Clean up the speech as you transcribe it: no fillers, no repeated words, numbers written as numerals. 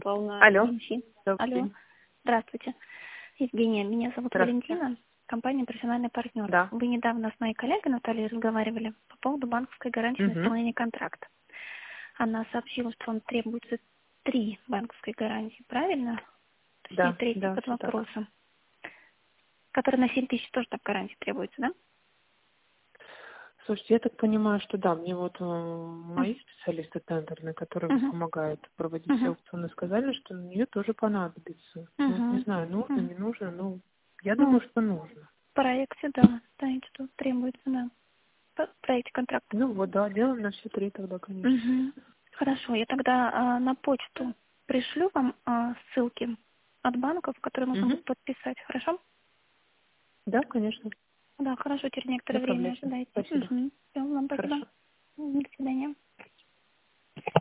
Павловна. Алло. Добрый Алло. день. Здравствуйте. Евгения, меня зовут Здравствуйте. Валентина, компания «Профессиональный партнер». Да. Вы недавно с моей коллегой Натальей разговаривали по поводу банковской гарантии на исполнение контракта. Она сообщила, что вам требуется 3 банковской гарантии, правильно? Да, Точнее, 3 да, под все так. вопросом. Которые на 7 тысяч тоже так гарантии требуется, да? Слушайте, я так понимаю, что да, мне вот мои специалисты тендерные, которые помогают проводить все аукционы, сказали, что на нее тоже понадобится. Ну, не знаю, нужно, не нужно, ну, я думаю, что нужно. В проекте, да, знаете, что требуется, да. В проекте контракта. Ну вот, да, делаем на все 3 тогда, конечно. Хорошо, я тогда на почту пришлю вам ссылки от банков, которые нужно будет подписать, хорошо? Да, конечно. Да, хорошо, через некоторое время Направляйте. ожидайте. Спасибо. Всё, вам спасибо. Хорошо. До свидания.